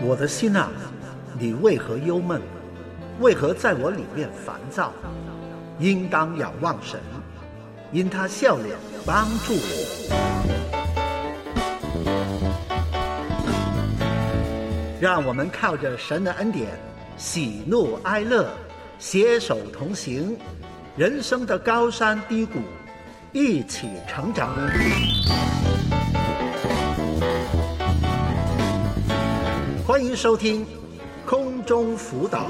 我的心啊，你为何忧闷？为何在我里面烦躁？应当仰望神，因他笑脸帮助我。让我们靠着神的恩典，喜怒哀乐，携手同行，人生的高山低谷，一起成长。欢迎收听空中辅导。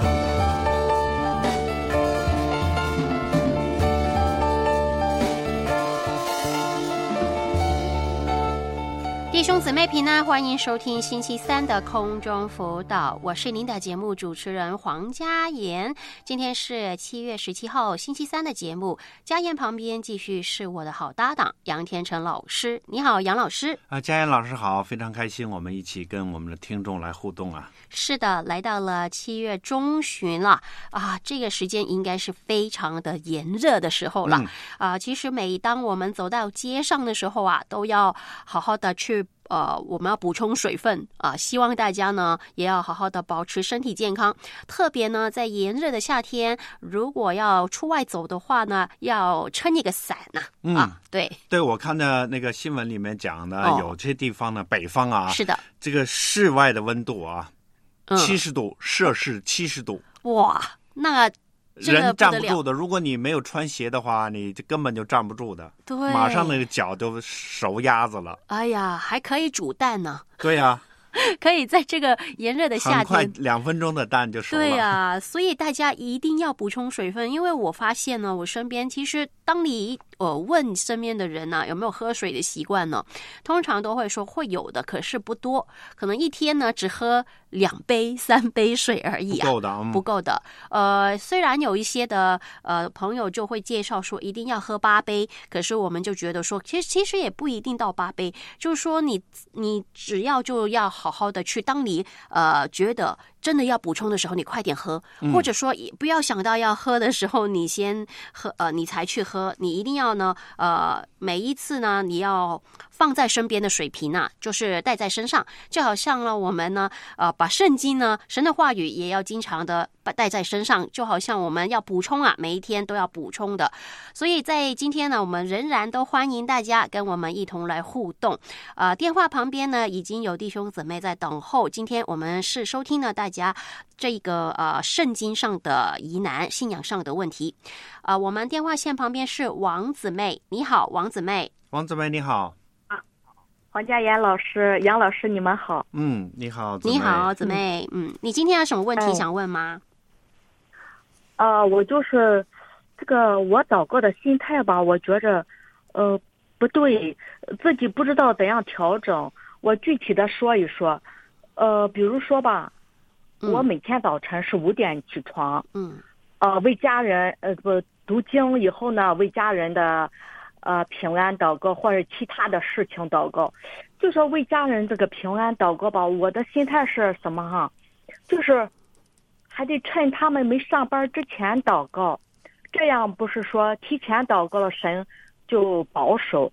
弟兄姊妹平安，欢迎收听星期三的空中辅导，我是您的节目主持人黄嘉妍。今天是7月17号星期三的节目，嘉妍旁边继续是我的好搭档杨天成老师。你好，杨老师。 嘉妍老师好，非常开心我们一起跟我们的听众来互动啊。 是的，来到了7月中旬了啊，这个时间应该是非常的炎热的时候了其实每当我们走到街上的时候啊，都要好好的去我们要补充水分希望大家呢也要好好的保持身体健康。特别呢，在炎热的夏天，如果要出外走的话呢，要撑一个伞对， 我看到那个新闻里面讲的，有些地方呢，北方啊， 是的， 这个室外的温度啊，70度，摄氏70度， 哇，那人站不住的。如果你没有穿鞋的话，你根本就站不住的。 对， 马上那个脚都熟鸭子了。 哎呀，还可以煮蛋呢。 对呀， 可以在这个炎热的夏天， 很快2分钟的蛋就熟了。 对呀，所以大家一定要补充水分。因为我发现呢，我身边其实当你问身边的人呢有没有喝水的习惯呢，通常都会说会有的，可是不多，可能一天呢只喝2杯3杯水而已不够的。虽然有一些的朋友就会介绍说一定要喝8杯，可是我们就觉得说其实也不一定到8杯，就是说你只要就要好好的去，当你觉得真的要补充的时候，你快点喝，或者说不要想到要喝的时候你先喝你才去喝。你一定要呢每一次呢你要放在身边的水瓶就是带在身上，就好像呢我们呢把圣经呢神的话语也要经常的带在身上，就好像我们要补充每一天都要补充的。所以在今天呢，我们仍然都欢迎大家跟我们一同来互动。电话旁边呢已经有弟兄姊妹在等候。今天我们是收听了大家这个圣经上的疑难，信仰上的问题。我们电话线旁边是王姊妹。你好，王姊妹。 王姊妹你好。 黄嘉妍老师、杨老师，你们好。 你好，姊妹。 你好，姊妹。你今天有什么问题想问吗？ 我就是这个我祷告的心态吧，我觉着不对，自己不知道怎样调整。我具体的说一说，比如说吧，我每天早晨是5点起床，为家人读经以后呢，为家人的平安祷告，或者其他的事情祷告。就说为家人这个平安祷告吧，我的心态是什么就是还得趁他们没上班之前祷告，这样不是说提前祷告了神就保守。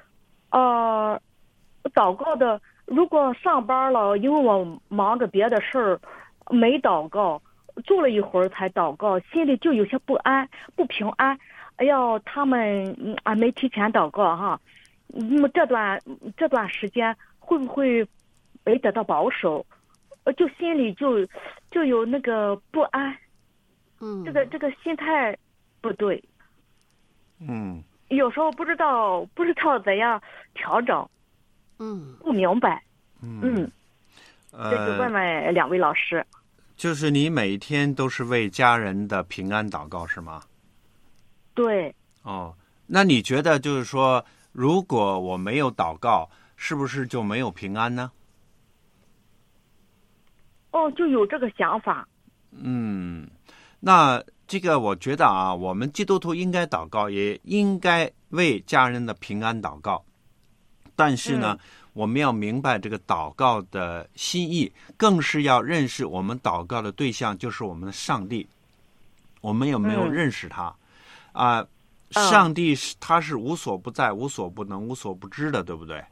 祷告的如果上班了，因为我忙着别的事儿没祷告，坐了一会儿才祷告，心里就有些不安不平安。哎呀，他们没提前祷告那么这段时间会不会没得到保守？就心里就有那个不安。这个心态不对。有时候不知道怎样调整。不明白。这就问问2位老师。 就是你每天都是为家人的平安祷告是吗？ 对。 那你觉得就是说，如果我没有祷告，是不是就没有平安呢？ 就有这个想法。 那这个我觉得我们基督徒应该祷告，也应该为家人的平安祷告。但是呢，我们要明白这个祷告的心意，更是要认识我们祷告的对象就是我们的上帝。我们有没有认识他？上帝他是无所不在、无所不能、无所不知的，对不对？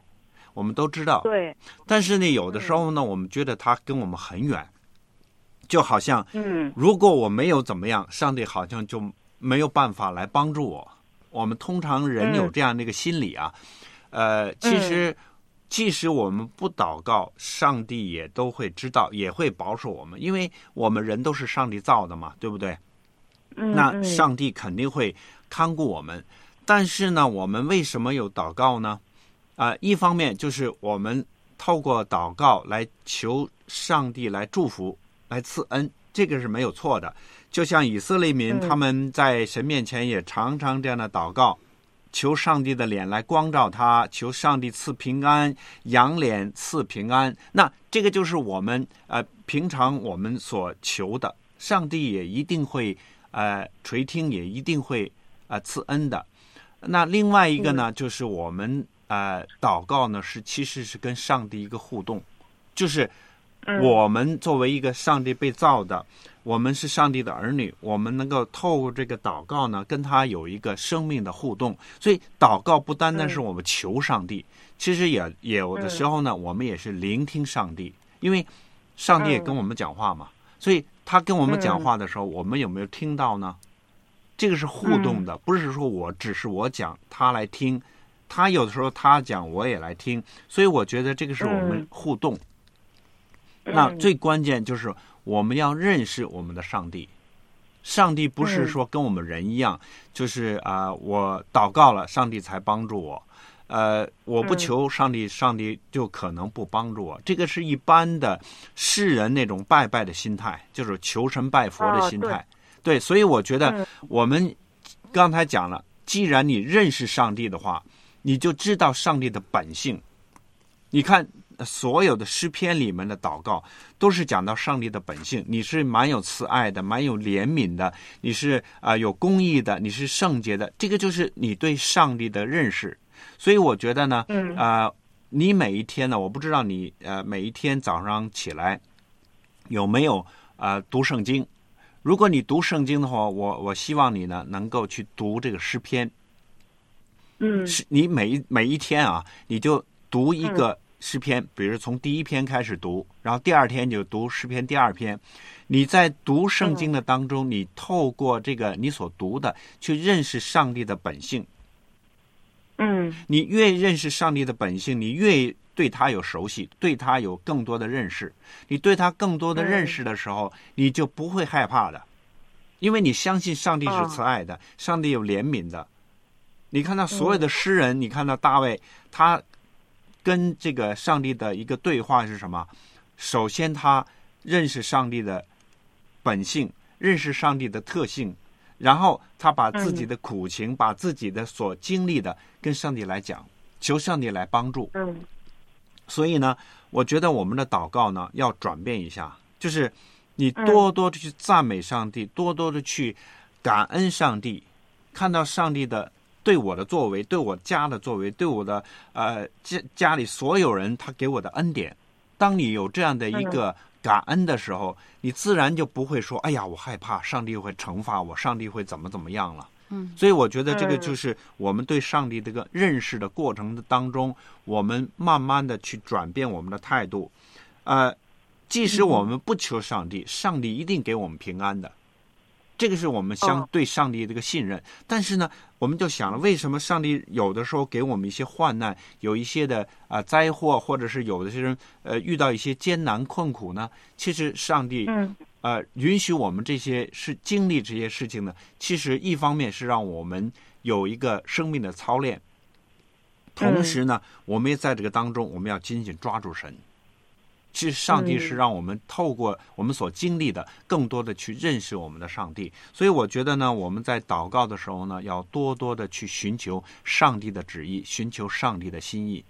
我们都知道。 对。 但是呢，有的时候呢，我们觉得它跟我们很远，就好像，如果我没有怎么样，上帝好像就没有办法来帮助我。我们通常人有这样的一个心理啊，其实即使我们不祷告，上帝也都会知道，也会保守我们，因为我们人都是上帝造的嘛，对不对？那上帝肯定会看顾我们。但是呢，我们为什么有祷告呢？一方面就是我们透过祷告来求上帝来祝福、来赐恩，这个是没有错的。就像以色列民，他们在神面前也常常这样的祷告，求上帝的脸来光照他，求上帝赐平安，仰脸赐平安。那这个就是我们平常我们所求的，上帝也一定会垂听，也一定会赐恩的。那另外一个呢，就是我们祷告呢其实是跟上帝一个互动，就是我们作为一个上帝被造的，我们是上帝的儿女，我们能够透过这个祷告呢，跟他有一个生命的互动。所以祷告不单单是我们求上帝，其实也有的时候呢，我们也是聆听上帝，因为上帝也跟我们讲话嘛，所以他跟我们讲话的时候，我们有没有听到呢？这个是互动的，不是说只是我讲他来听，他有的时候他讲我也来听，所以我觉得这个是我们互动。那最关键就是我们要认识我们的上帝。上帝不是说跟我们人一样，就是我祷告了，上帝才帮助我。我不求上帝，上帝就可能不帮助我。这个是一般的世人那种拜拜的心态，就是求神拜佛的心态。对，所以我觉得我们刚才讲了，既然你认识上帝的话，你就知道上帝的本性。你看所有的诗篇里面的祷告都是讲到上帝的本性，你是蛮有慈爱的，蛮有怜悯的，你是有公义的，你是圣洁的，这个就是你对上帝的认识。所以我觉得呢，你每一天呢，我不知道你每一天早上起来有没有读圣经。如果你读圣经的话，我希望你呢能够去读这个诗篇。你每一天啊，你就读一个诗篇，比如从第一篇开始读，然后第二天就读诗篇第二篇。你在读圣经的当中，你透过这个你所读的去认识上帝的本性。你越认识上帝的本性，你越对他有熟悉，对他有更多的认识。你对他更多的认识的时候，你就不会害怕的，因为你相信上帝是慈爱的，上帝有怜悯的。你看到所有的诗人，你看到大卫，他跟这个上帝的一个对话是什么？首先他认识上帝的本性，认识上帝的特性，然后他把自己的苦情，把自己的所经历的跟上帝来讲，求上帝来帮助。所以呢，我觉得我们的祷告呢要转变一下，就是你多多的去赞美上帝，多多的去感恩上帝，看到上帝的对我的作为，对我家的作为，对我的家里所有人他给我的恩典。当你有这样的一个感恩的时候，你自然就不会说哎呀我害怕上帝会惩罚我，上帝会怎么样了。所以我觉得这个就是我们对上帝这个认识的过程当中，我们慢慢的去转变我们的态度。即使我们不求上帝，上帝一定给我们平安的，这个是我们对上帝这个信任。但是呢，我们就想了，为什么上帝有的时候给我们一些患难，有一些的灾祸，或者是有的些人遇到一些艰难困苦呢？其实上帝允许我们这些是经历这些事情呢，其实一方面是让我们有一个生命的操练，同时呢，我们也在这个当中，我们要紧紧抓住神。其实上帝是让我们透过我们所经历的，更多的去认识我们的上帝。所以我觉得呢，我们在祷告的时候呢，要多多的去寻求上帝的旨意，寻求上帝的心意。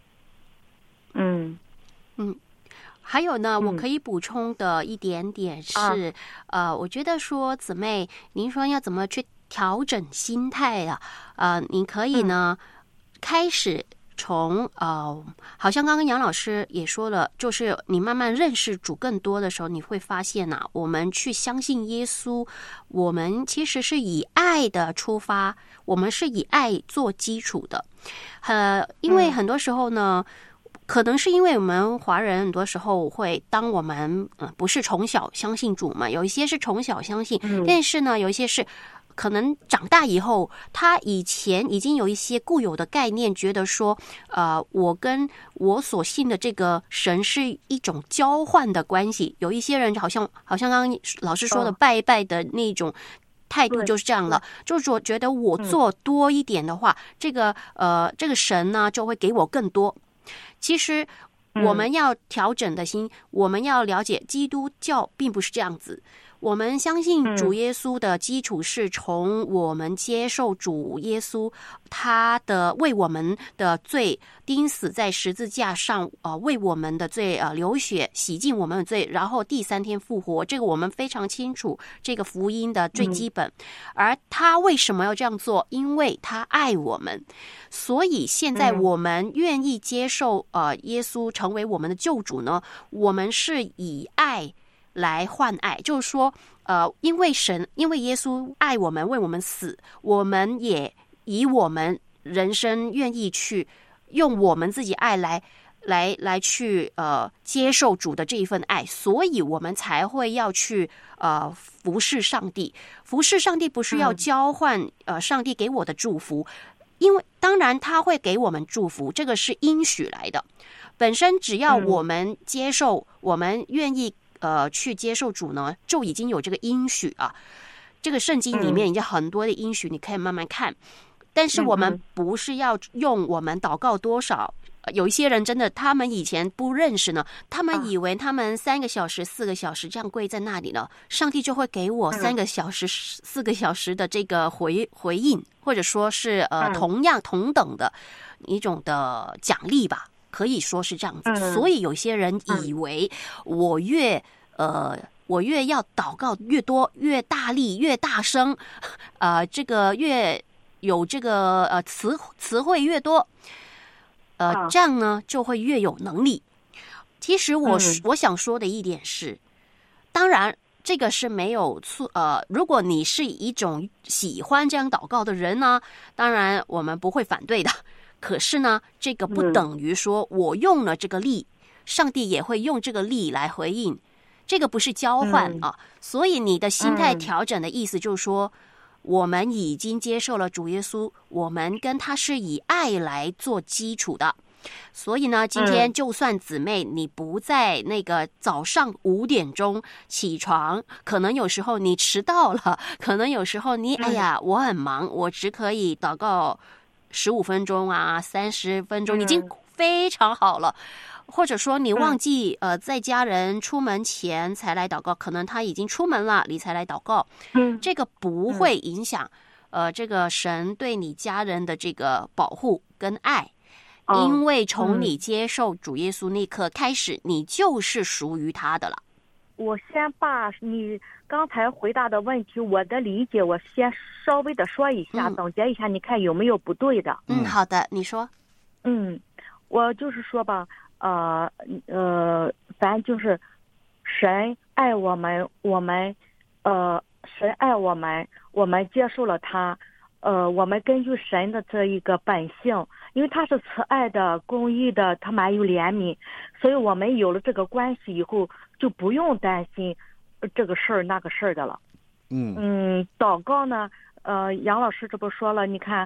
还有呢，我可以补充的一点点是，我觉得说姊妹，您说要怎么去调整心态啊？你可以呢，开始从好像刚刚杨老师也说了，就是你慢慢认识主更多的时候，你会发现我们去相信耶稣，我们其实是以爱的出发，我们是以爱做基础的。因为很多时候呢， 可能是因为我们华人很多时候会，当我们不是从小相信主嘛，有一些是从小相信，但是呢，有一些是可能长大以后，他以前已经有一些固有的概念，觉得说，我跟我所信的这个神是一种交换的关系。有一些人好像刚刚老师说的拜一拜的那种态度就是这样了，就是说觉得我做多一点的话，这个神呢就会给我更多。其实我们要调整的心，我们要了解基督教并不是这样子。我们相信主耶稣的基础是从我们接受主耶稣他的为我们的罪钉死在十字架上，为我们的罪流血洗净我们的罪，然后第3天复活，这个我们非常清楚，这个福音的最基本。而他为什么要这样做？因为他爱我们，所以现在我们愿意接受耶稣成为我们的救主呢，我们是以爱来换爱，就是说，因为耶稣爱我们，为我们死，我们也以我们人生愿意去用我们自己爱来去接受主的这一份爱，所以我们才会要去服侍上帝。服侍上帝不是要交换上帝给我的祝福，因为当然他会给我们祝福，这个是应许来的。本身只要我们接受，我们愿意去接受主呢，就已经有这个应许啊。这个圣经里面已经很多的应许，你可以慢慢看。但是我们不是要用我们祷告多少。有一些人真的，他们以前不认识呢，他们以为他们3个小时、4个小时这样跪在那里呢，上帝就会给我3个小时、4个小时的这个回应，或者说是同等的一种的奖励吧。可以说是这样子，所以有些人以为我越要祷告越多、越大力、越大声，这个越有这个词汇越多，这样呢就会越有能力。其实我想说的一点是，当然这个是没有错。如果你是一种喜欢这样祷告的人呢，当然我们不会反对的。可是呢，这个不等于说我用了这个力，上帝也会用这个力来回应，这个不是交换啊。所以你的心态调整的意思就是说，我们已经接受了主耶稣，我们跟他是以爱来做基础的。所以呢，今天就算姊妹你不在那个早上5点钟起床，可能有时候你迟到了，可能有时候你哎呀我很忙，我只可以祷告15分钟啊，30分钟已经非常好了。或者说你忘记在家人出门前才来祷告，可能他已经出门了，你才来祷告。这个不会影响这个神对你家人的这个保护跟爱，因为从你接受主耶稣那刻开始，你就是属于他的了。 我先把你刚才回答的问题，我的理解，我先稍微的说一下，总结一下，你看有没有不对的？ 好的，你说。 我就是说吧，咱就是神爱我们，神爱我们，我们接受了他，我们根据神的这一个本性，因为他是慈爱的、公义的，他满有怜悯，所以我们有了这个关系以后，就不用担心这个事儿那个事儿的了。祷告呢，杨老师这不说了，你看，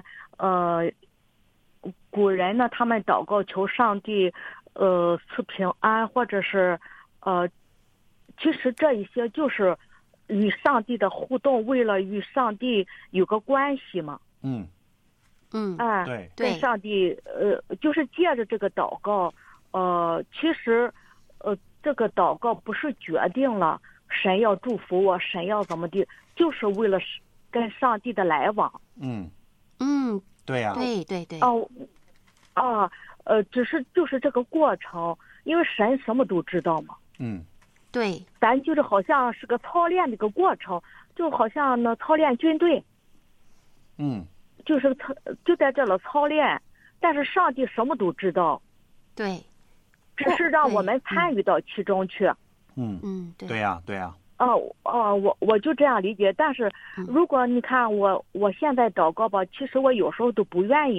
古人呢，他们祷告求上帝，赐平安，或者是，其实这一些就是与上帝的互动，为了与上帝有个关系嘛。 对， 跟上帝，就是借着这个祷告，其实，这个祷告不是决定了神要祝福我，神要怎么地，就是为了跟上帝的来往。 对呀， 对。 只是就是这个过程，因为神什么都知道嘛。 对， 咱就是好像是个操练的一个过程，就好像呢操练军队。就是就在这了操练，但是上帝什么都知道。 对， 只是让我们参与到其中去。 对呀。 我就这样理解。但是如果你看我现在祷告吧，其实我有时候都不愿意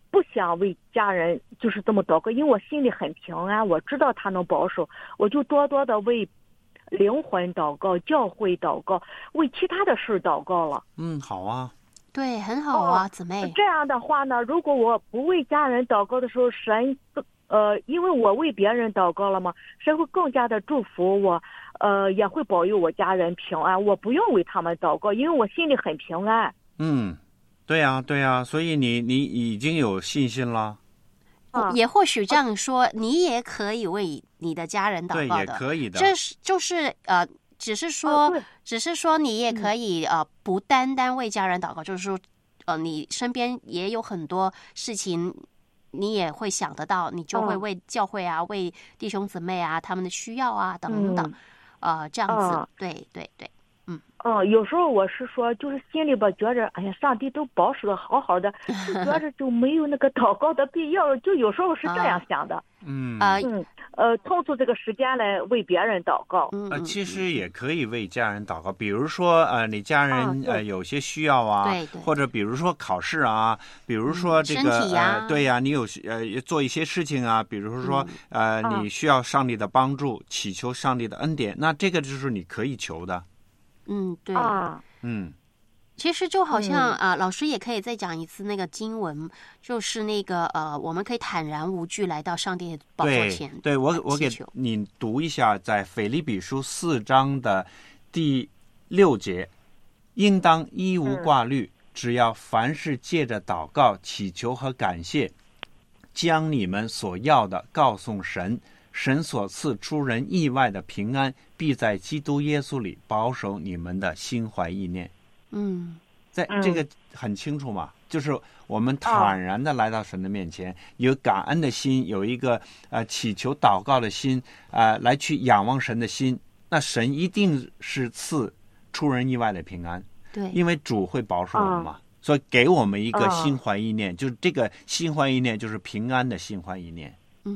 不想为家人就是这么祷告，因为我心里很平安，我知道他能保守，我就多多的为灵魂祷告、教会祷告、为其他的事祷告了。 好啊， 对，很好啊，姊妹。 这样的话呢，如果我不为家人祷告的时候，神因为我为别人祷告了嘛，神会更加的祝福我，也会保佑我家人平安。我不用为他们祷告，因为我心里很平安。 对呀，对呀，所以你已经有信心了。 也或许这样说，你也可以为你的家人祷告的， 对，也可以的。 就是只是说你也可以不单单为家人祷告，就是说你身边也有很多事情，你也会想得到，你就会为教会啊、为弟兄姊妹啊他们的需要啊等等，这样子，对对对。 有时候我是说，就是心里边觉着，哎呀，上帝都保守的好好的，就觉着就没有那个祷告的必要，就有时候是这样想的。腾出这个时间来为别人祷告。 其实也可以为家人祷告，比如说你家人有些需要啊，或者比如说考试啊，比如说这个身体啊， 对呀，你有做一些事情啊，比如说你需要上帝的帮助，祈求上帝的恩典，那这个就是你可以求的。 对。其实就好像老师也可以再讲一次那个经文，就是那个我们可以坦然无惧来到上帝的宝座前。 对，我给你读一下，在腓立比书4章的第6节，应当一无挂虑，只要凡事借着祷告、祈求和感谢，将你们所要的告诉神。神所赐出人意外的平安，必在基督耶稣里保守你们的心怀意念。在这个很清楚嘛，就是我们坦然的来到神的面前，有感恩的心，有一个祈求祷告的心，来去仰望神的心，那神一定是赐出人意外的平安。 对， 因为主会保守我们嘛，所以给我们一个心怀意念，就是这个心怀意念就是平安的心怀意念。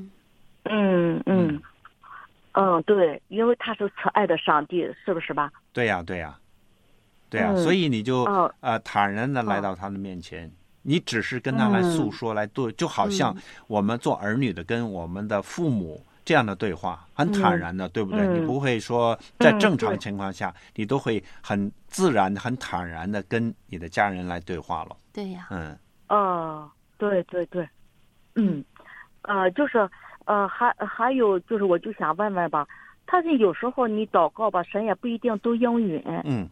对，因为他是慈爱的上帝，是不是吧？ 对呀，所以你就坦然的来到他的面前，你只是跟他来诉说，来对，就好像我们做儿女的跟我们的父母这样的对话，很坦然的，对不对？你不会说在正常情况下，你都会很自然、很坦然的跟你的家人来对话了。 对呀。 对，就是还有就是，我就想问问吧，他是有时候你祷告吧，神也不一定都应允。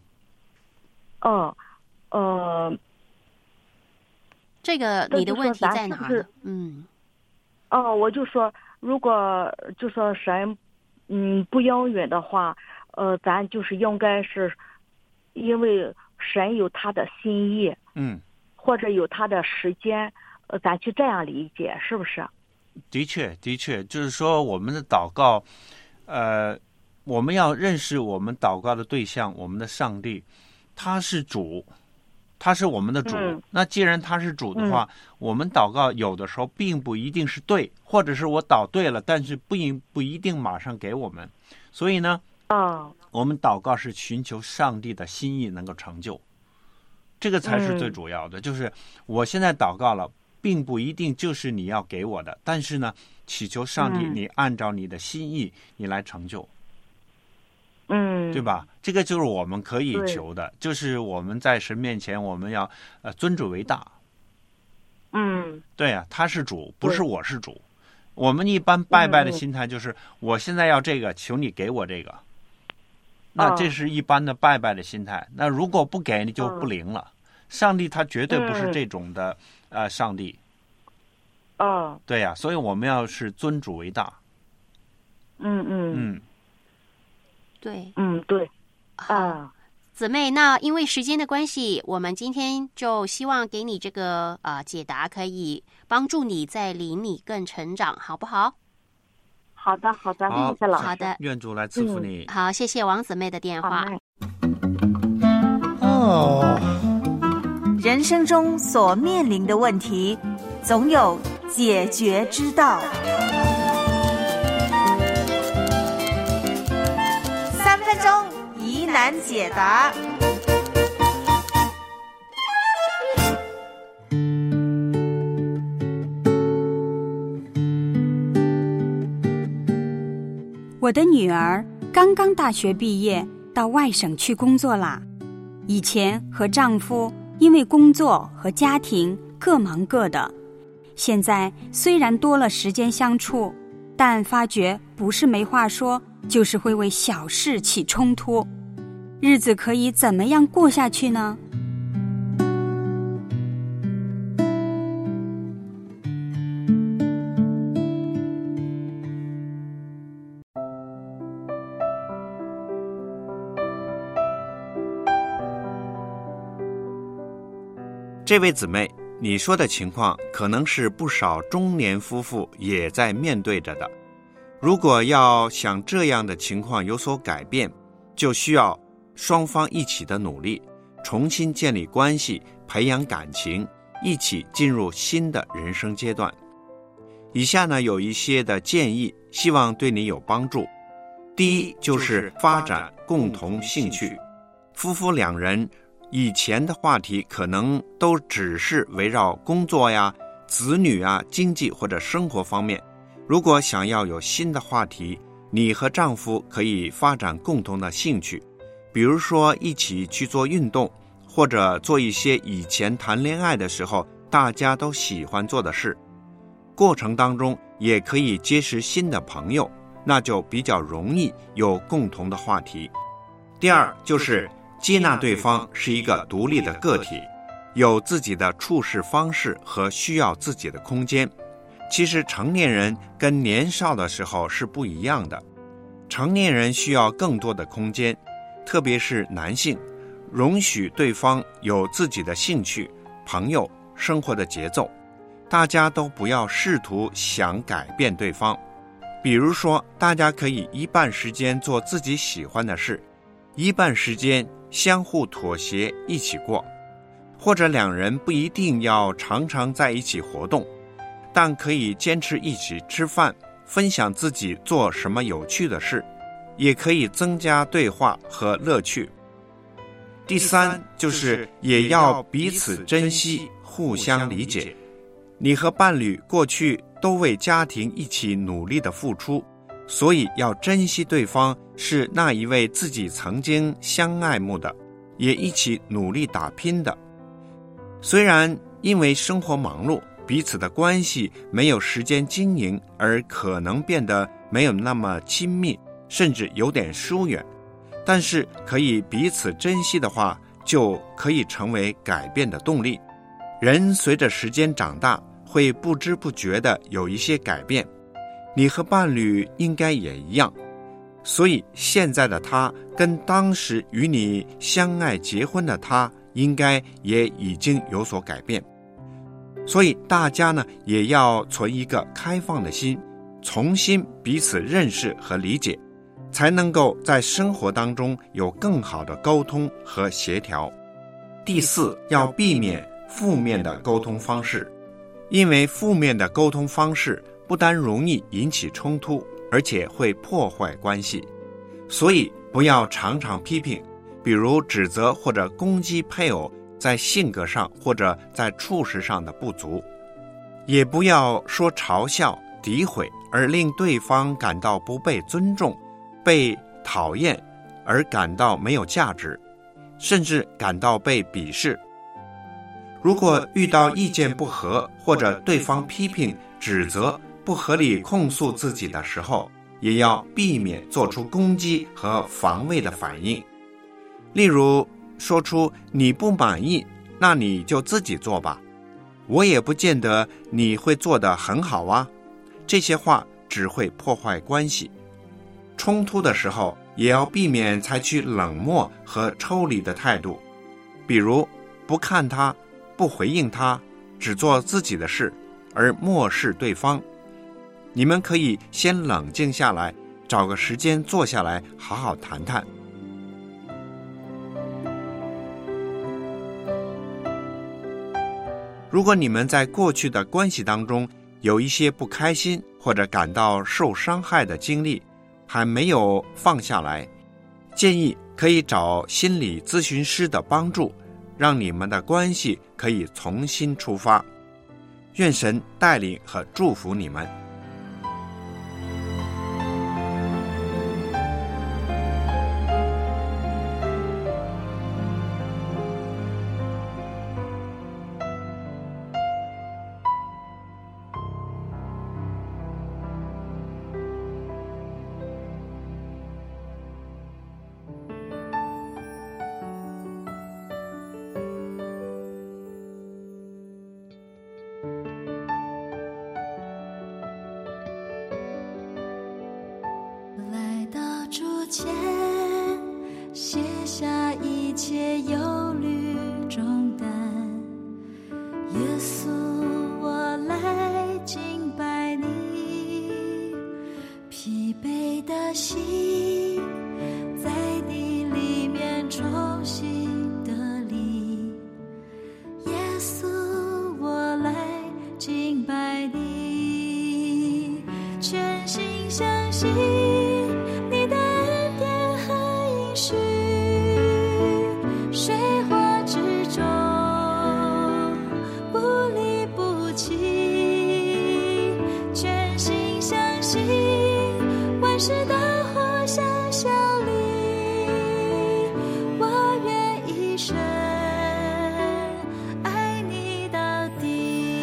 这个你的问题在哪呢？ 我就说，如果就说神不应允的话，咱就是应该是因为神有他的心意，或者有他的时间，咱去这样理解，是不是？ 的确，就是说我们的祷告，我们要认识我们祷告的对象，我们的上帝，他是主，他是我们的主。那既然他是主的话，我们祷告有的时候并不一定是对，或者是我祷对了，但是不一定马上给我们。所以呢，我们祷告是寻求上帝的心意能够成就，这个才是最主要的。就是我现在祷告了，并不一定就是你要给我的，但是呢，祈求上帝，你按照你的心意，你来成就，对吧？这个就是我们可以求的，就是我们在神面前，我们要尊主为大。对啊，他是主，不是我是主。我们一般拜拜的心态就是，我现在要这个，求你给我这个。那这是一般的拜拜的心态。那如果不给，你就不灵了。上帝他绝对不是这种的。上帝，对呀，所以我们要是尊主为大。 对， 对， 姊妹，那因为时间的关系，我们今天就希望给你这个解答，可以帮助你在灵里更成长，好不好？ 好的，谢谢老师。 好的， 愿主来赐福你。 好，谢谢王姊妹的电话。 人生中所面临的问题，总有解决之道。3分钟疑难解答。 我的女儿刚刚大学毕业，到外省去工作啦。以前和丈夫因为工作和家庭各忙各的，现在虽然多了时间相处，但发觉不是没话说，就是会为小事起冲突。日子可以怎么样过下去呢？ 这位姊妹，你说的情况可能是不少中年夫妇也在面对着的。如果要想这样的情况有所改变，就需要双方一起的努力，重新建立关系，培养感情，一起进入新的人生阶段。以下呢有一些的建议，希望对你有帮助。第一，就是发展共同兴趣。夫妇两人以前的话题可能都只是围绕工作呀、子女啊、经济或者生活方面。如果想要有新的话题，你和丈夫可以发展共同的兴趣，比如说一起去做运动，或者做一些以前谈恋爱的时候大家都喜欢做的事。过程当中也可以结识新的朋友，那就比较容易有共同的话题。第二，就是接纳对方是一个独立的个体，有自己的处事方式和需要自己的空间。其实成年人跟年少的时候是不一样的，成年人需要更多的空间，特别是男性，容许对方有自己的兴趣、朋友、生活的节奏，大家都不要试图想改变对方。比如说，大家可以一半时间做自己喜欢的事，一半时间相互妥协一起过，或者两人不一定要常常在一起活动，但可以坚持一起吃饭，分享自己做什么有趣的事，也可以增加对话和乐趣。第三，就是也要彼此珍惜，互相理解。你和伴侣过去都为家庭一起努力的付出，所以要珍惜对方是那一位自己曾经相爱慕的，也一起努力打拼的。虽然因为生活忙碌，彼此的关系没有时间经营，而可能变得没有那么亲密，甚至有点疏远，但是可以彼此珍惜的话，就可以成为改变的动力。人随着时间长大，会不知不觉地有一些改变，你和伴侣应该也一样。所以现在的他跟当时与你相爱结婚的他应该也已经有所改变。所以大家呢也要存一个开放的心，重新彼此认识和理解，才能够在生活当中有更好的沟通和协调。第四，要避免负面的沟通方式，因为负面的沟通方式不单容易引起冲突，而且会破坏关系。所以不要常常批评，比如指责或者攻击配偶在性格上或者在处事上的不足，也不要说嘲笑、诋毁而令对方感到不被尊重、被讨厌而感到没有价值，甚至感到被鄙视。如果遇到意见不合或者对方批评、指责、不合理控诉自己的时候，也要避免做出攻击和防卫的反应。例如说出你不满意，那你就自己做吧，我也不见得你会做得很好啊，这些话只会破坏关系。冲突的时候也要避免采取冷漠和抽离的态度，比如不看他，不回应他，只做自己的事而漠视对方。你们可以先冷静下来，找个时间坐下来好好谈谈。如果你们在过去的关系当中有一些不开心或者感到受伤害的经历，还没有放下来，建议可以找心理咨询师的帮助，让你们的关系可以重新出发。愿神带领和祝福你们。 前，卸下一切忧虑重担。耶稣，我来敬拜你，疲惫的心在你里面重新得力。耶稣，我来敬拜你，全心相信你的恩典和应许，水火之中不离不弃，全心相信万事都互相效力，我愿一生爱你到底。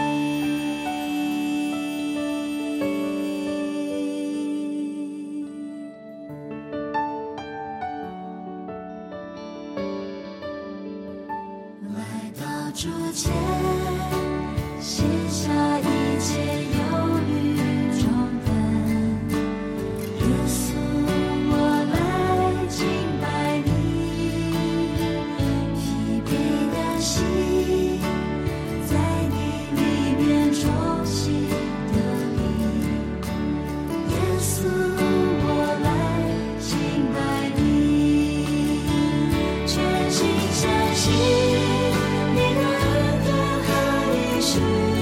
来到主前，卸下一切忧虑重担。耶稣，我来敬拜你，疲惫的心在你里面重新得力。耶稣，我来敬拜你，全心相信你的恩典和应许，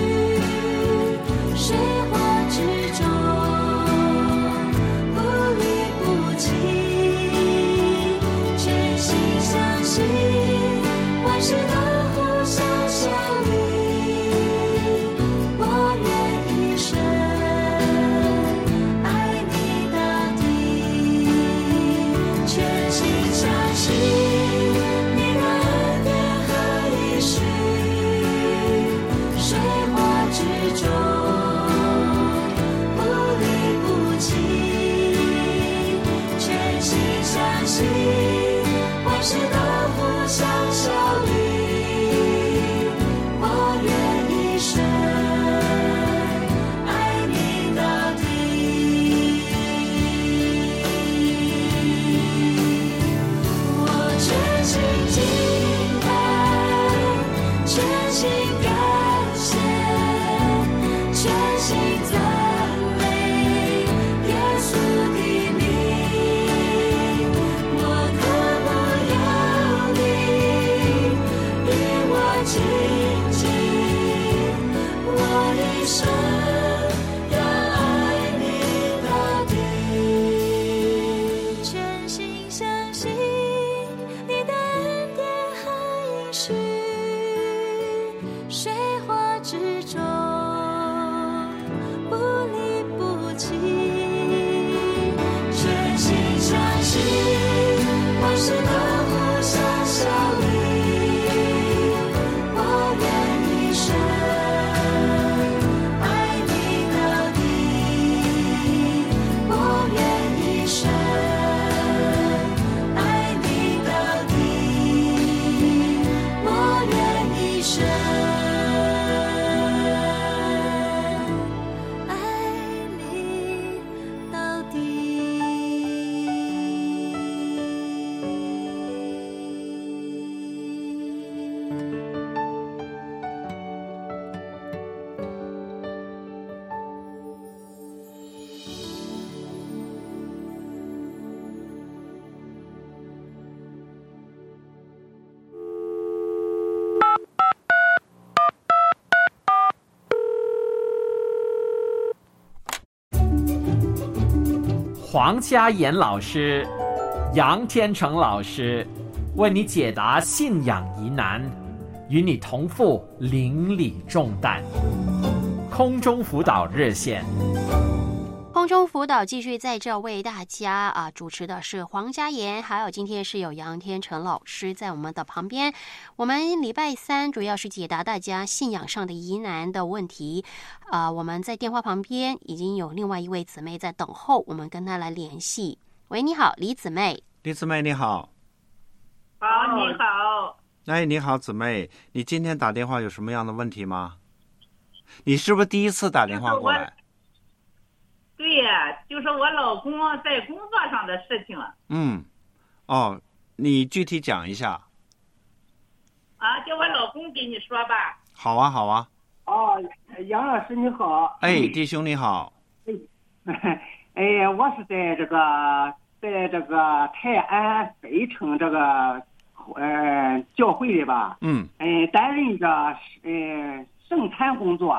水火之中不离不弃，全心相信万事都互相效力，我愿一生爱你到底，全心相信你的恩典和应许，水火之中不离不弃，全心相信万事都互相效力，我愿一生爱你到底。我全心敬拜，全心感谢，全心赞美耶稣的名。我渴慕有你与我亲近，我一生要爱你到底，全心相信你的恩典和应许，水火之中不离不弃，全心相信万事都互相效力，我愿一生爱你到底，我愿一生爱你到底，我愿一生爱你到底。 黄家妍老师、杨天成老师为你解答信仰疑难，与你同负邻里重担。空中辅导热线， 空中辅导继续在这为大家主持的是黄家妍，还有今天是有杨天成老师在我们的旁边。我们礼拜三主要是解答大家信仰上的疑难的问题。我们在电话旁边已经有另外一位姊妹在等候，我们跟她来联系。喂，你好，李姊妹。 李姊妹你好。 好，你好。 哎，你好，姊妹，你今天打电话有什么样的问题吗？你是不是第一次打电话过来？ 对， 就是我老公在工作上的事情。 你具体讲一下。 叫我老公给你说吧。 好啊，好啊。 杨老师你好。 弟兄你好。 我是在这个泰安北城这个教会里吧。担任着圣餐工作。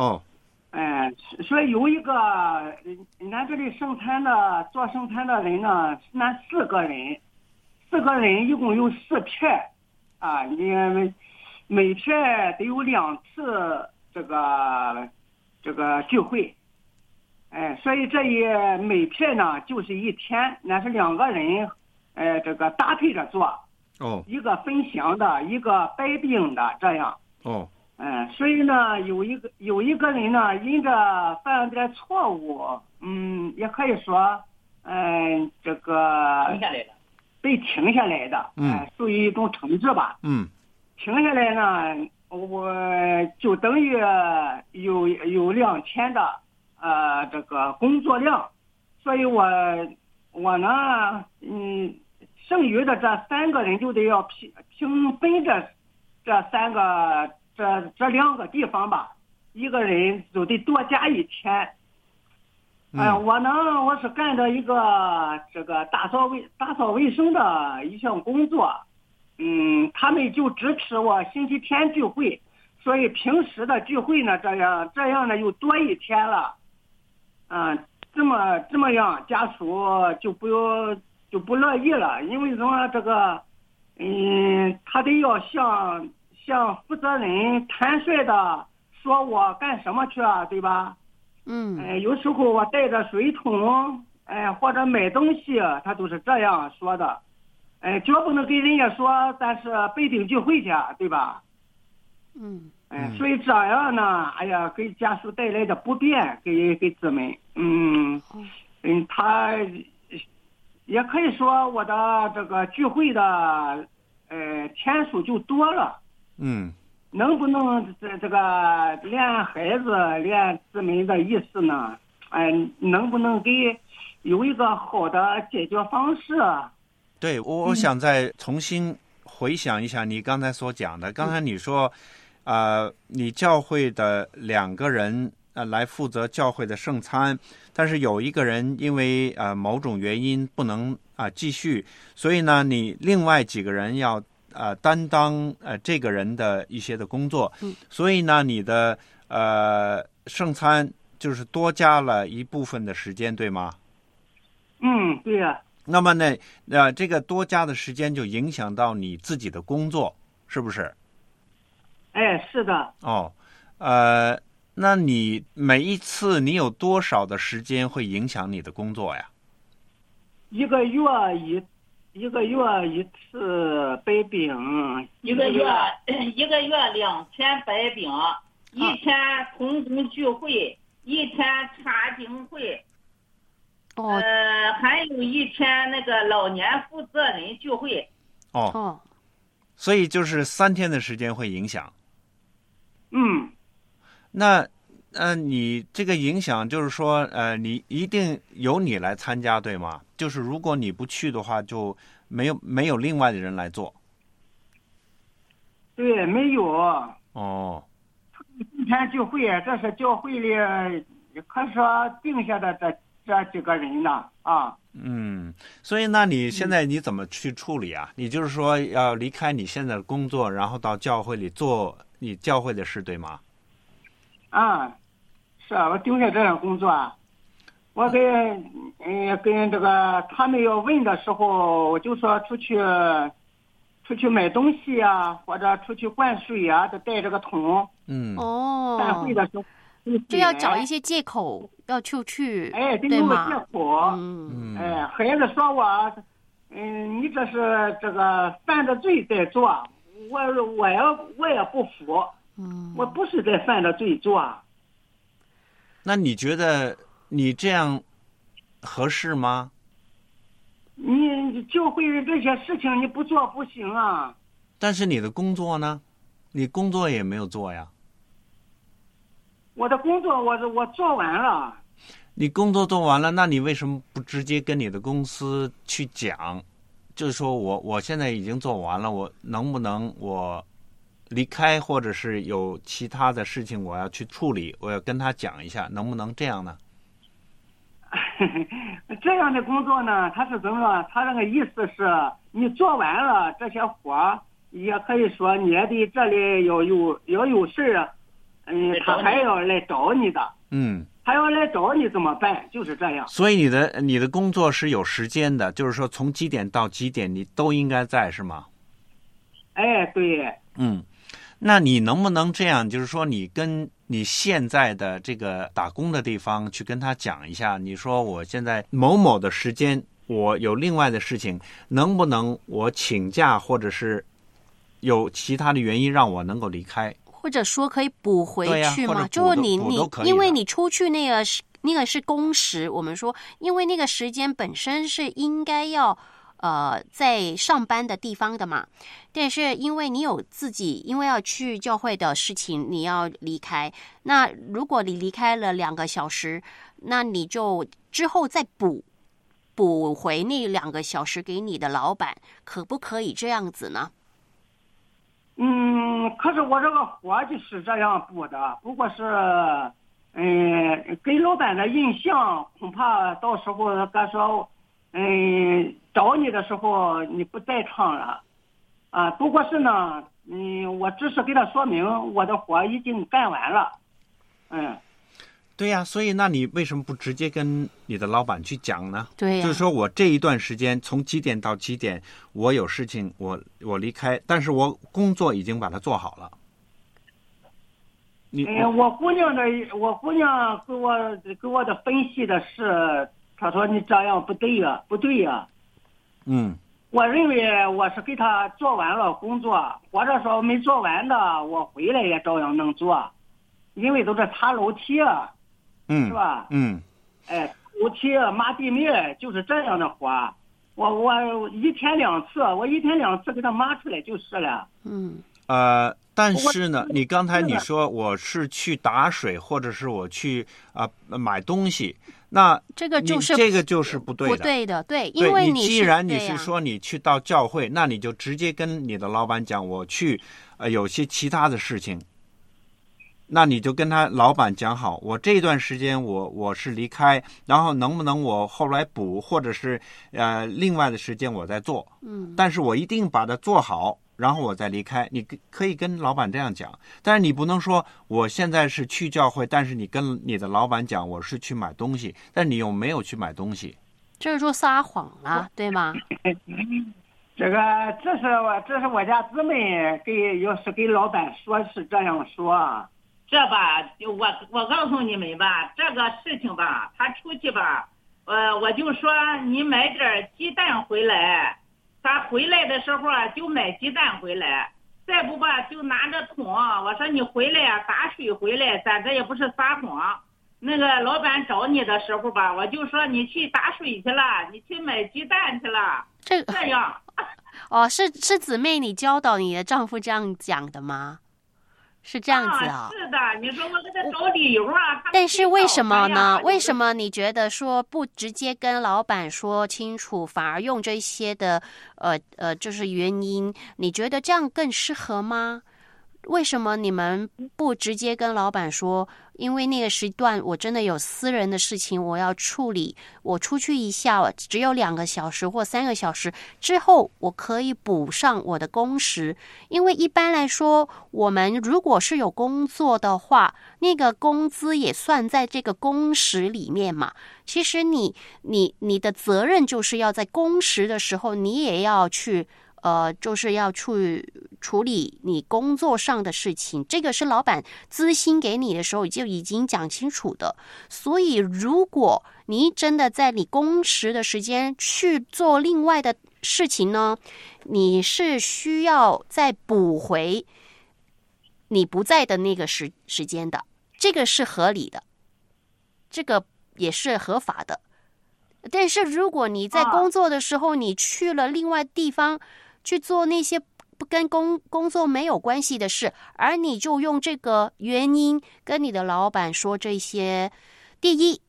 所以有一个咱这里做圣餐的人呢，是咱4个人一共有4片啊，你每片得有2次这个聚会。所以这每片呢就是1天，那是2个人这个搭配着做。一个分享的，一个摆饼的，这样。所以呢，有一个人呢，因着犯了点错误，也可以说，这个停下来了， 被停下来的，属于一种惩治吧。停下来呢，我就等于有2天的这个工作量，所以我呢，剩余的这3个人就得要平分这2个地方吧，一个人就得多加1天。我是干着一个这个打扫卫生的一项工作。他们就支持我星期天聚会，所以平时的聚会呢，这样呢又多1天了。这么样，家属就不乐意了，因为什么这个，他得要向负责人坦率的说我干什么去啊，对吧？有时候我带着水桶，或者买东西，他都是这样说的，绝不能给人家说咱是北京聚会去，对吧？所以这样呢，给家属带来的不便，给姊妹，他也可以说我的这个聚会的天数就多了。能不能这个连孩子连姊妹的意思呢？能不能给有一个好的解决方式？ 对，我想再重新回想一下你刚才所讲的。刚才你说，你教会的2个人来负责教会的圣餐，但是有一个人因为某种原因不能继续，所以呢，你另外几个人要担当这个人的一些的工作，所以呢，你的圣餐就是多加了一部分的时间，对吗？ 对呀。 那么呢，这个多加的时间就影响到你自己的工作，是不是？ 是的。 那你每一次你有多少的时间会影响你的工作呀？ 一个月一次摆饼， 一个月2天摆饼，1天同工聚会，1天查经会，还有1天那个老年负责人聚会。 所以就是3天的时间会影响。那你这个影响就是说，你一定由你来参加，对吗？就是如果你不去的话，就没有另外的人来做。 对，没有。今天聚会，这是教会里可说定下的这几个人呢啊。 所以那你现在你怎么去处理啊？你就是说要离开你现在的工作，然后到教会里做你教会的事，对吗？ 是啊，我定下这样工作，我跟这个他们要问的时候，我就说出去买东西啊，或者出去灌水啊，得带这个桶。散会的时候就要找一些借口要出去， 得有个借口。孩子说我，你这是这个犯着罪在做，我也不服。我不是在犯着罪做。 那你觉得你这样合适吗？ 你教会的这些事情你不做不行啊。 但是你的工作呢？你工作也没有做呀。 我的工作我做完了。 你工作做完了，那你为什么不直接跟你的公司去讲？就是说我现在已经做完了，我能不能我离开，或者是有其他的事情我要去处理，我要跟他讲一下，能不能这样呢？ 这样的工作呢，他是怎么说？他那个意思是你做完了这些活，也可以说你也得这里要有事啊，他还要来找你的，他要来找你怎么办？就是这样。 所以你的工作是有时间的，就是说从几点到几点你都应该在，是吗？ 哎，对。 那你能不能这样，就是说你跟你现在的这个打工的地方去跟他讲一下，你说我现在某某的时间我有另外的事情，能不能我请假，或者是有其他的原因让我能够离开， 或者说可以补回去嘛？ 就你因为你出去那个是工时，我们说因为那个时间本身是应该要在上班的地方的嘛，但是因为你有自己因为要去教会的事情你要离开，那如果你离开了2个小时，那你就之后再补回那2个小时给你的老板，可不可以这样子呢？ 可是我这个活就是这样补的，不过是给老板的印象，恐怕到时候他说找你的时候你不在场了啊。不过是呢，我只是给他说明我的活已经干完了。 对呀，所以那你为什么不直接跟你的老板去讲呢？ 对呀， 就是说我这一段时间从几点到几点我有事情，我离开，但是我工作已经把它做好了。 我姑娘给我的分析的是，她说你这样不对呀。我认为我是给她做完了工作，或者说没做完的，我回来也照样能做，因为都是擦楼梯是吧？楼梯抹地面就是这样的活，我一天2次给她抹出来就是了。 但是呢，你刚才你说我是去打水，或者是我去买东西，那这个就是不对的。 不对的，对，因为既然你是说你去到教会，那你就直接跟你的老板讲，我去有些其他的事情，那你就跟他老板讲好，我这段时间我是离开，然后能不能我后来补，或者是另外的时间我再做，但是我一定把它做好，然后我再离开。你可以跟老板这样讲，但是你不能说我现在是去教会，但是你跟你的老板讲我是去买东西，但你又没有去买东西， 这是说撒谎了，对吗？ 这是我家姊妹要是给老板说是这样说。 这吧，我告诉你们吧，这个事情吧，他出去吧，我就说你买点鸡蛋回来，他回来的时候就买鸡蛋回来，再不吧就拿着桶，我说你回来打水回来，咱这也不是撒谎。那个老板找你的时候吧，我就说你去打水去了，你去买鸡蛋去了，这样。 是姊妹你教导你的丈夫这样讲的吗？是这样子是的，你说我给他找理由但是为什么呢？为什么你觉得说不直接跟老板说清楚，反而用这些的就是原因？你觉得这样更适合吗？为什么你们不直接跟老板说，因为那个时段我真的有私人的事情我要处理，我出去一下只有2个小时或3个小时之后我可以补上我的工时。因为一般来说我们如果是有工作的话，那个工资也算在这个工时里面嘛。其实你的责任就是要在工时的时候你也要去就是要去处理你工作上的事情，这个是老板资薪给你的时候就已经讲清楚的。所以如果你真的在你工时的时间去做另外的事情呢，你是需要再补回你不在的那个时间的，这个是合理的，这个也是合法的。但是如果你在工作的时候你去了另外地方去做那些跟工作没有关系的事，而你就用这个原因跟你的老板说这些，第一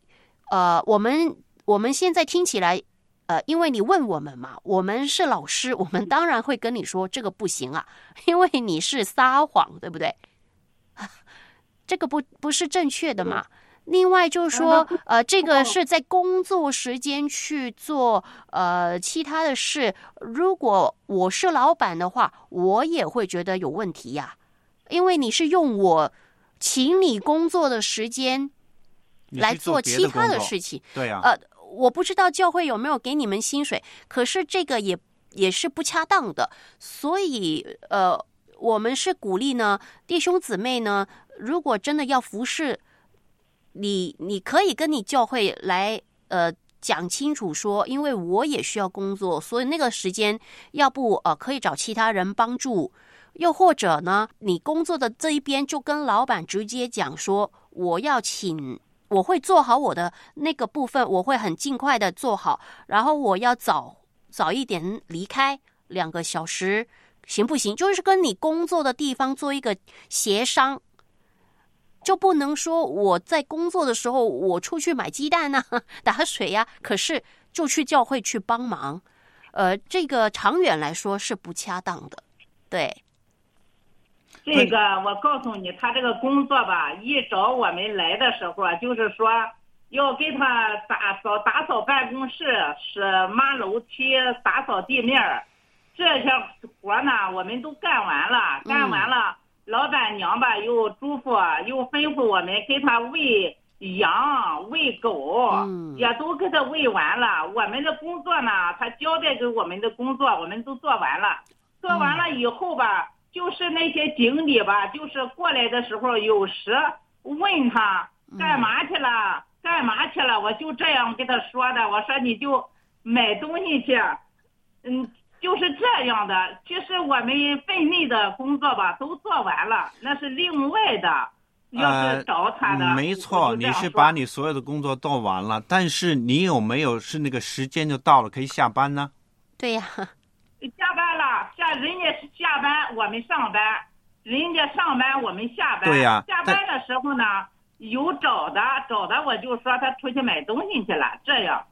我们现在听起来，因为你问我们嘛，我们是老师，我们当然会跟你说这个不行啊，因为你是撒谎，对不对？这个不是正确的嘛。另外就是说，这个是在工作时间去做其他的事。如果我是老板的话，我也会觉得有问题呀，因为你是用我请你工作的时间来做其他的事情。 对呀。 我不知道教会有没有给你们薪水，可是这个也是不恰当的。所以我们是鼓励呢，弟兄姊妹呢，如果真的要服侍。你可以跟你教会来讲清楚说，因为我也需要工作，所以那个时间要不可以找其他人帮助，又或者呢，你工作的这一边就跟老板直接讲说，我会做好我的那个部分，我会很尽快的做好，然后我要早一点离开2个小时，行不行？就是跟你工作的地方做一个协商。就不能说我在工作的时候我出去买鸡蛋啊打水啊，可是就去教会去帮忙，这个长远来说是不恰当的。对， 这个我告诉你，他这个工作吧，一找我们来的时候啊，就是说要给他打扫办公室，是抹楼梯，打扫地面，这些活呢我们都干完了。老板娘吧又嘱咐又吩咐我们给他喂羊喂狗，也都给他喂完了。我们的工作呢，他交代给我们的工作我们都做完了。做完了以后吧，就是那些经理吧，就是过来的时候有时问他干嘛去了，我就这样跟他说的，我说你就买东西去，就是这样的。其实我们分内的工作吧都做完了，那是另外的，要是找他的。 没错，你是把你所有的工作做完了，但是你有没有是那个时间就到了可以下班呢？ 对呀， 下班了，人家是下班我们上班，人家上班我们下班。 对呀， 下班的时候呢有找的我就说他出去买东西去了，这样。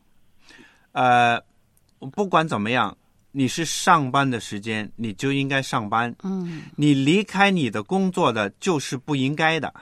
不管怎么样，你是上班的时间你就应该上班，你离开你的工作的就是不应该的。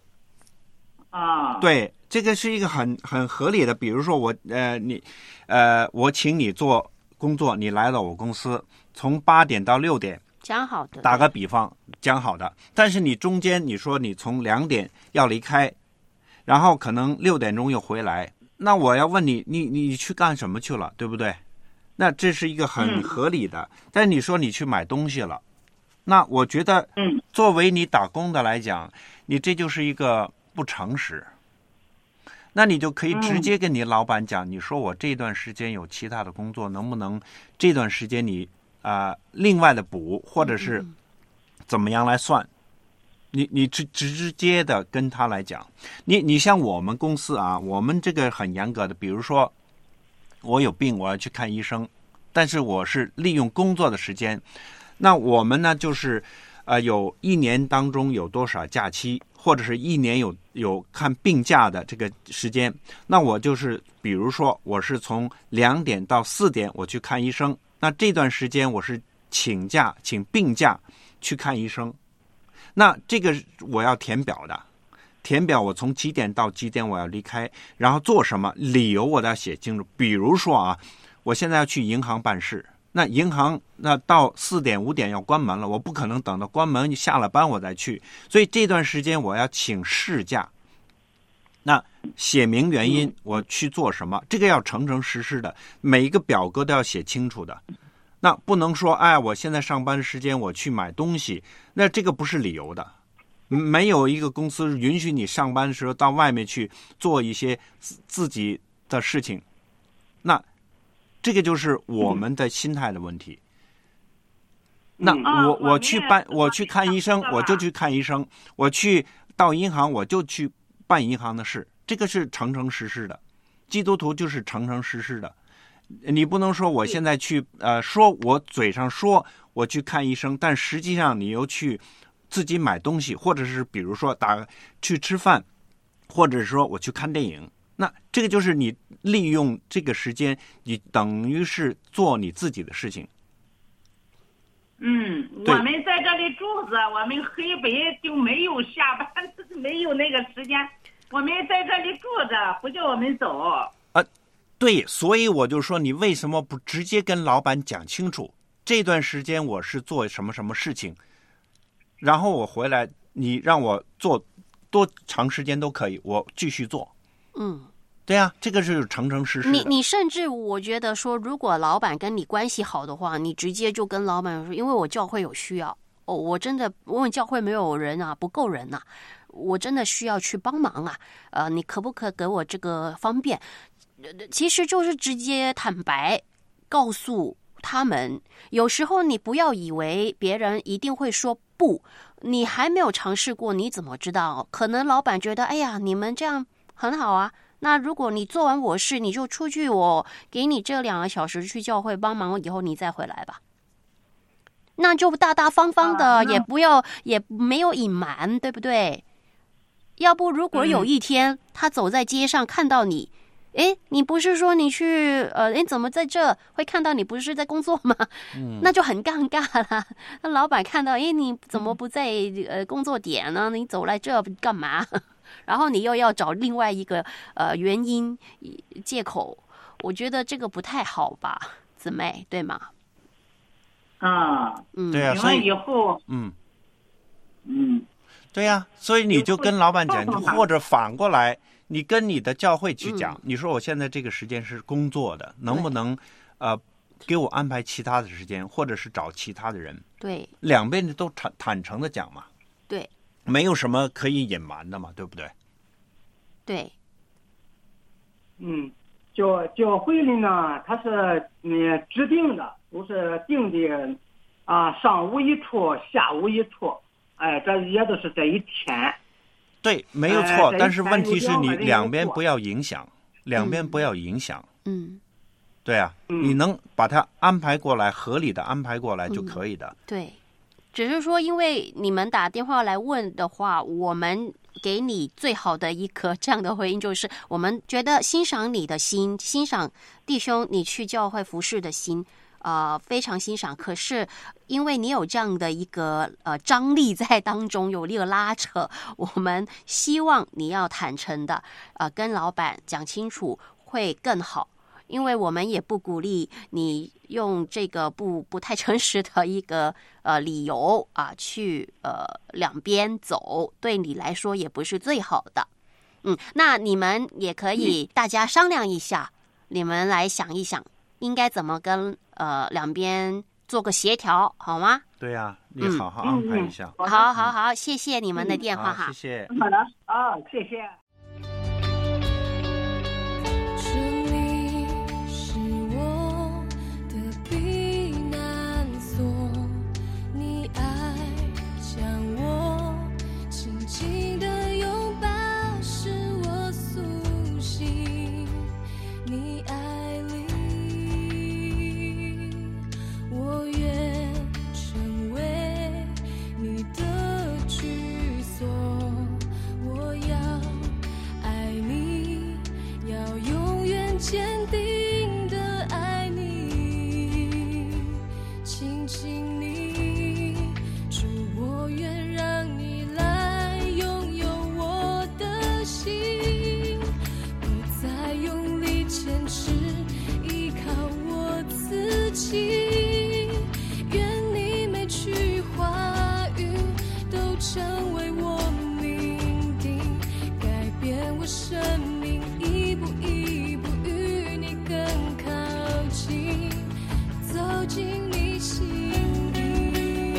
对，这个是一个很合理的。比如说我请你做工作，你来到我公司，从8点到6点， 讲好的， 打个比方，讲好的。但是你中间你说你从2点要离开，然后可能6点钟又回来，那我要问你去干什么去了，对不对？那这是一个很合理的。但你说你去买东西了，那我觉得作为你打工的来讲，你这就是一个不诚实。那你就可以直接跟你老板讲，你说我这段时间有其他的工作，能不能这段时间你另外的补，或者是怎么样来算？你直接的跟他来讲。你像我们公司啊，我们这个很严格的，比如说我有病我要去看医生，但是我是利用工作的时间。那我们呢就是有1年当中有多少假期，或者是1年有看病假的这个时间，那我就是比如说我是从2点到4点我去看医生，那这段时间我是请病假去看医生。那这个我要填表的，填表我从几点到几点我要离开，然后做什么，理由我都要写清楚。比如说我现在要去银行办事，那银行那到4点5点要关门了，我不可能等到关门下了班我再去，所以这段时间我要请事假，那写明原因我去做什么，这个要诚实的，每一个表格都要写清楚的。那不能说我现在上班时间我去买东西，那这个不是理由的。没有一个公司允许你上班的时候到外面去做一些自己的事情，那这个就是我们的心态的问题。那我去看医生我就去看医生，我去到银行我就去办银行的事，这个是诚实的。基督徒就是诚实的。你不能说我现在去说我嘴上说我去看医生，但实际上你又去自己买东西，或者是比如说去吃饭，或者是说我去看电影， 那这个就是你利用这个时间，你等于是做你自己的事情。 我们在这里住着，我们黑北就没有下班，没有那个时间，我们在这里住着，不叫我们走。 对，所以我就说，你为什么不直接跟老板讲清楚，这段时间我是做什么什么事情，然后我回来，你让我做多长时间都可以，我继续做。对啊，这个是诚诚实实的。 你甚至我觉得说，如果老板跟你关系好的话，你直接就跟老板说，因为我教会有需要，我真的我们教会没有人啊，不够人啊，我真的需要去帮忙啊，你可不可以给我这个方便？其实就是直接坦白告诉他们。有时候你不要以为别人一定会说不，你还没有尝试过，你怎么知道？可能老板觉得，哎呀，你们这样很好啊。那如果你做完我事，你就出去，我给你这2个小时去教会帮忙，以后你再回来吧。那就大大方方的，也没有隐瞒，对不对？要不如果有一天他走在街上看到你，你不是说你去怎么在这会看到你不是在工作吗？那就很尴尬了。那老板看到，你怎么不在工作点呢？你走来这干嘛？然后你又要找另外一个原因借口，我觉得这个不太好吧，姊妹，对吗？ 对啊，所以以后对呀，所以你就跟老板讲，或者反过来，你跟你的教会去讲，你说我现在这个时间是工作的，能不能给我安排其他的时间，或者是找其他的人？对，两边都坦诚的讲嘛。对，没有什么可以隐瞒的嘛，对不对？对。 教会里呢，它是指定的，都是定的上午一处，下午一处，这也都是这一天。对， 没有错，但是问题是你两边不要影响，两边不要影响。对啊，你能把它安排过来，合理的安排过来就可以的。对，只是说因为你们打电话来问的话，我们给你最好的一个这样的回应，就是我们觉得欣赏你的心，欣赏弟兄你去教会服侍的心，非常欣赏。可是因为你有这样的一个张力在当中，有一个拉扯，我们希望你要坦诚的跟老板讲清楚会更好。因为我们也不鼓励你用这个不太诚实的一个理由去两边走，对你来说也不是最好的。那你们也可以大家商量一下，你们来想一想应该怎么跟两边做个协调，好吗？对呀，你好好安排一下。好，谢谢你们的电话哈。谢谢。 好的，谢谢。 坚定的爱你，亲亲你，主我愿让你来拥有我的心，不再用力坚持依靠我自己，愿你每句话语都成为我命定，改变我生命一步一步更靠近，走进你心底。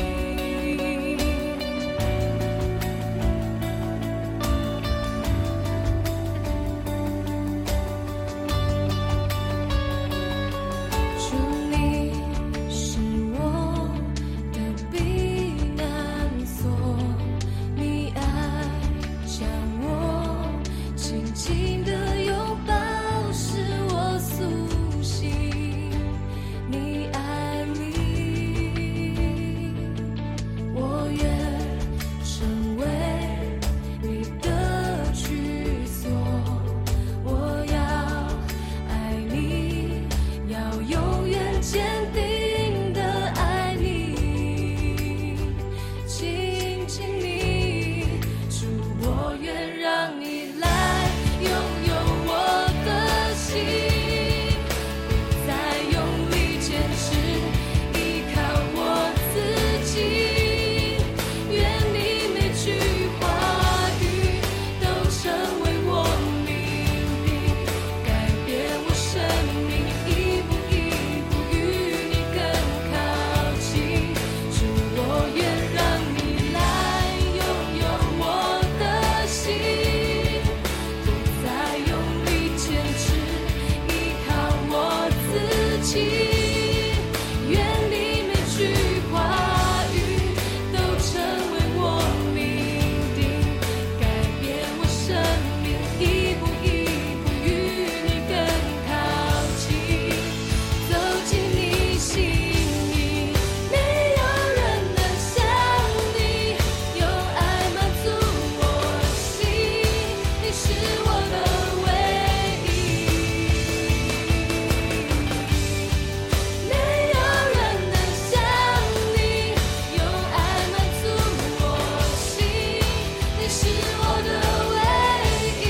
主，你是我的避难所，你爱将我紧紧地拥抱，是我苏醒，你爱里气，愿里每句话语都成为我命定，改变我生命，一步一步与你更靠近，走进你心里，没有人能像你，用爱满足我心，你是我的唯一，没有人能像你，用爱满足我心，你是我的唯一，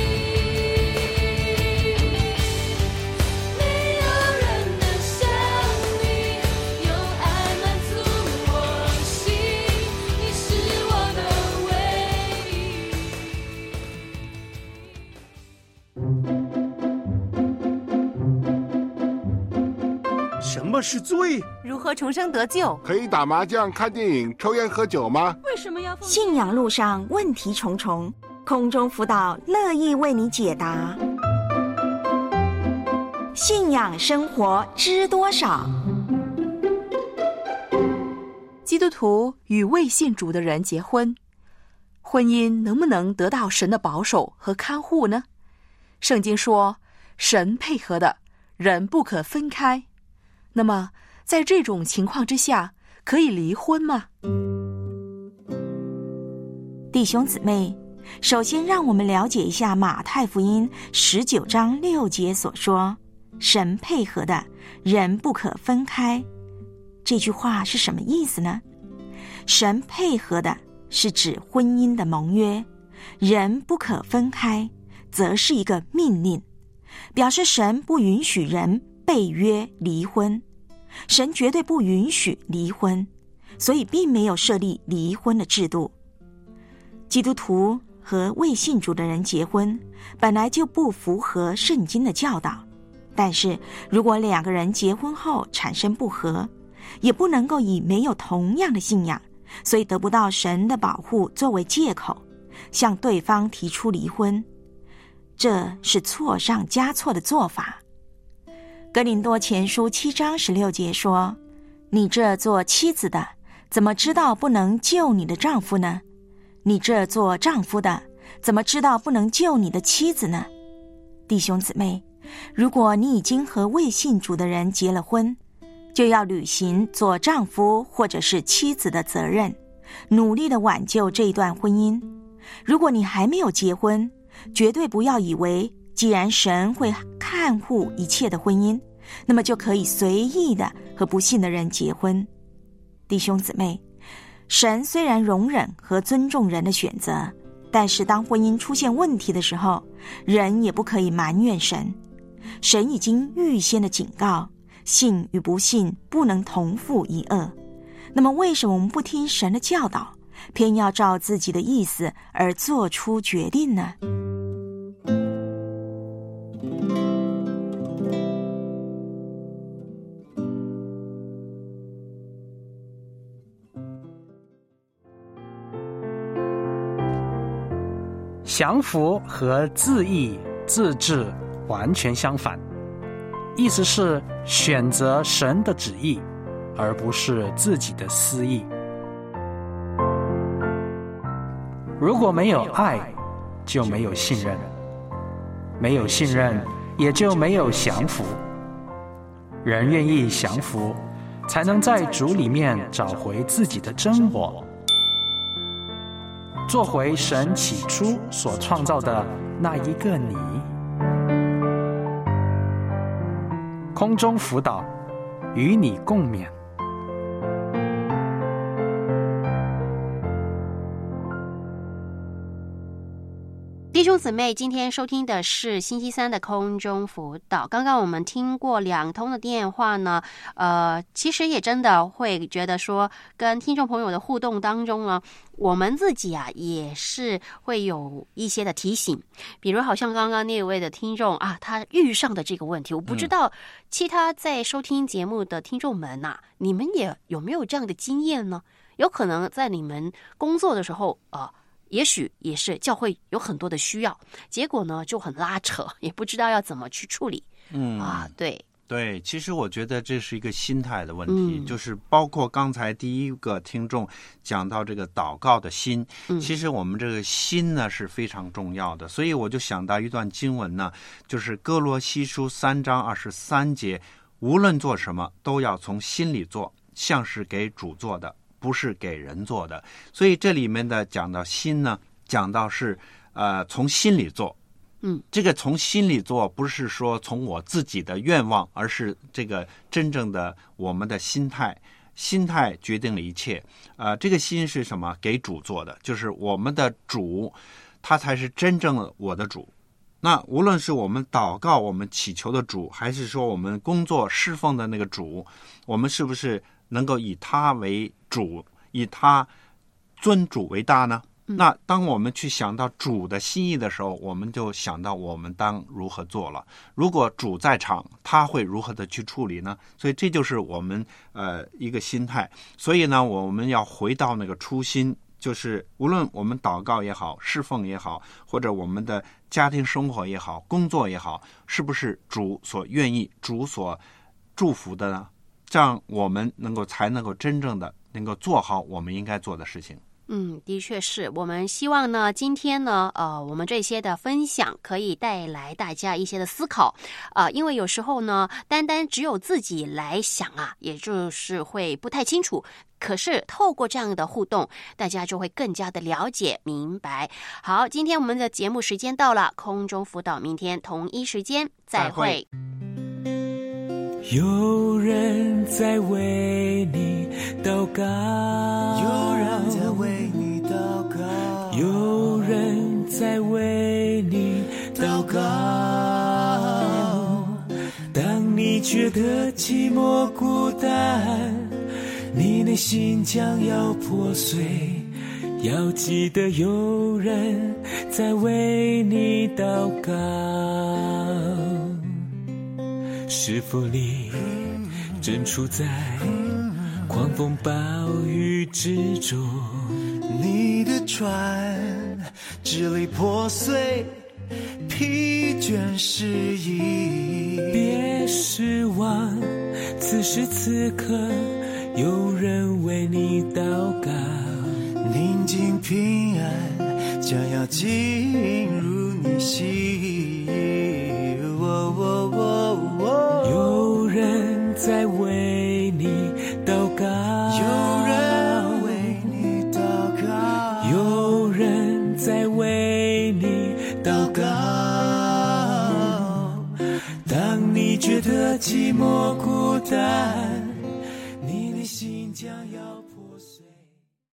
没有人能像你，用爱满足我心，你是我的唯一。 什么是罪？ 如何重生得救？ 可以打麻将、看电影、抽烟喝酒吗？ 为什么要信仰路上问题重重，空中辅导乐意为你解答。信仰生活知多少？ 基督徒与未信主的人结婚，婚姻能不能得到神的保守和看护呢？圣经说，神配合的，人不可分开。那么，在这种情况之下，可以离婚吗？ 弟兄姊妹，首先让我们了解一下马太福音19章6节所说，神配合的，人不可分开。这句话是什么意思呢？神配合的是指婚姻的盟约，人不可分开则是一个命令，表示神不允许人背约离婚，神绝对不允许离婚，所以并没有设立离婚的制度。基督徒和未信主的人结婚本来就不符合圣经的教导，但是如果两个人结婚后产生不和，也不能够以没有同样的信仰，所以得不到神的保护作为借口，向对方提出离婚，这是错上加错的做法。哥林多前书7章16节说，你这做妻子的，怎么知道不能救你的丈夫呢？你这做丈夫的，怎么知道不能救你的妻子呢？弟兄姊妹，如果你已经和未信主的人结了婚，就要履行做丈夫或者是妻子的责任，努力地挽救这一段婚姻。如果你还没有结婚，绝对不要以为既然神会看护一切的婚姻，那么就可以随意的和不信的人结婚。弟兄姊妹，神虽然容忍和尊重人的选择，但是当婚姻出现问题的时候，人也不可以埋怨神。神已经预先的警告，信与不信不能同负一轭。那么为什么我们不听神的教导，偏要照自己的意思而做出决定呢？ 降服和自义、自治完全相反，意思是选择神的旨意，而不是自己的私意。如果没有爱，就没有信任，没有信任，也就没有降服。人愿意降服，才能在主里面找回自己的真我，做回神起初所创造的那一个你。空中辅导，与你共勉。 弟兄姊妹，今天收听的是星期三的空中辅导。刚刚我们听过2通的电话呢，其实也真的会觉得说，跟听众朋友的互动当中呢，我们自己啊也是会有一些的提醒，比如好像刚刚那位的听众啊，他遇上的这个问题，我不知道其他在收听节目的听众们啊，你们也有没有这样的经验呢？有可能在你们工作的时候也许也是教会有很多的需要，结果呢就很拉扯，也不知道要怎么去处理。对， 对，其实我觉得这是一个心态的问题，就是包括刚才第一个听众讲到这个祷告的心，其实我们这个心呢是非常重要的，所以我就想到一段经文呢，就是哥罗西书3章23节，无论做什么都要从心里做，像是给主做的，不是给人做的。所以这里面的讲到心呢，讲到是从心里做。这个从心里做，不是说从我自己的愿望，而是这个真正的我们的心态，心态决定了一切。这个心是什么？给主做的，就是我们的主，他才是真正的我的主。那无论是我们祷告、我们祈求的主，还是说我们工作侍奉的那个主，我们是不是能够以他为主，以他尊主为大呢？那当我们去想到主的心意的时候，我们就想到我们当如何做了。如果主在场，他会如何的去处理呢？所以这就是我们一个心态。所以呢，我们要回到那个初心，就是无论我们祷告也好，侍奉也好，或者我们的家庭生活也好，工作也好，是不是主所愿意、主所祝福的呢？这样我们才能够真正的能够做好我们应该做的事情。 的确是。我们希望呢，今天呢，我们这些的分享可以带来大家一些的思考，因为有时候呢，单单只有自己来想啊，也就是会不太清楚。可是透过这样的互动，大家就会更加的了解明白。好，今天我们的节目时间到了，空中辅导明天同一时间再会。 有人在为你祷告， 有人在为你祷告， 有人在为你祷告。当你觉得寂寞孤单，你内心将要破碎，要记得有人在为你祷告。是否你正处在狂风暴雨之中？ 你的船支离破碎，疲倦失意。 别失望，此时此刻有人为你祷告。 宁静平安将要进入你心。 有人在为你祷告， 有人为你祷告， 有人在为你祷告。当你觉得寂寞孤单，你的心将要破碎。